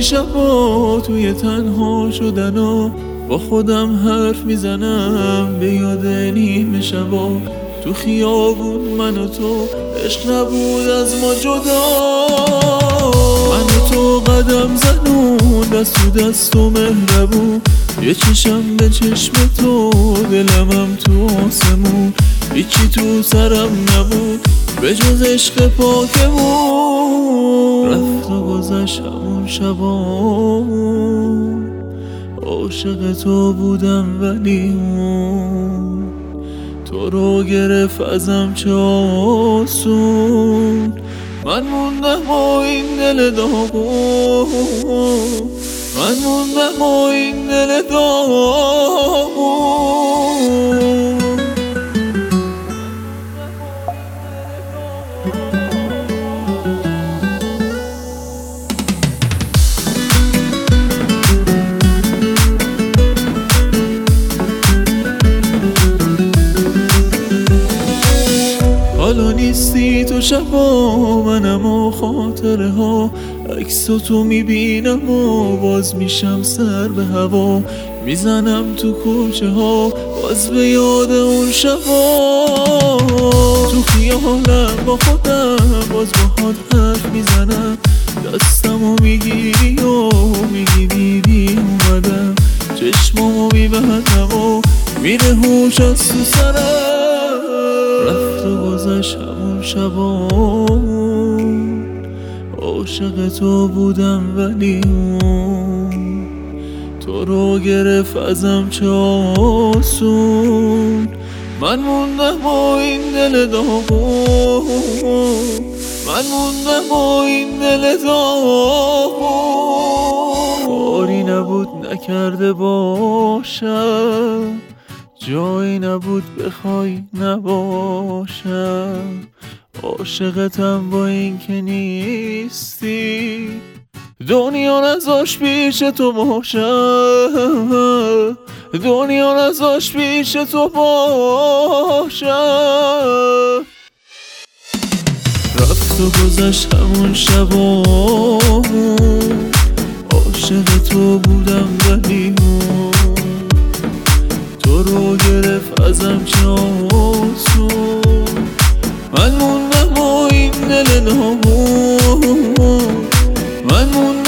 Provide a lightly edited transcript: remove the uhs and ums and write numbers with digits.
بعضی شبا توی تنها شدن و با خودم حرف میزنم به یاد نیمه شبا تو خیابون من و تو عشق نبود از ما جدا. من و تو قدم زنون دست تو دست و مهربون یه چشم به چشم تو دلمم تو آسمون هیچی تو سرم نبود به جز عشق پاکمون. رفت و گذشت همون شبامون عاشق تو بودم ولی تو رو گرفت ازم چه آسون. من موندم با این دل داغون، من موندم با این دل داغون. حالا نیستی تو شبا منم و خاطره ها عکس تو میبینم و باز میشم سر به هوا میزنم تو کوچه ها باز به یاد اون شبا. تو خیالم با خودم باز باهات حرف میزنم دستمو میگیری و میگی دیدی اومدم چشمامو میبندم و میره هوش از تو سرم. رفت و گذشت همون شبامون عاشق تو بودم ولی تو رو گرفت ازم چه آسون. من موندم با این دل داغون، من موندم با این دل داغون. کاری نبود نکرده باشم جایی نبود بخوای نباشم عاشقتم با این که نیستی دنیا نذاش پیش تو باشم دنیا نذاش پیش تو باشم. رفت و گذشت همون شبامون عاشق تو بودم ولی تو رو گرفت ازم چه آسون. من موندم با این دل نامون، من موندم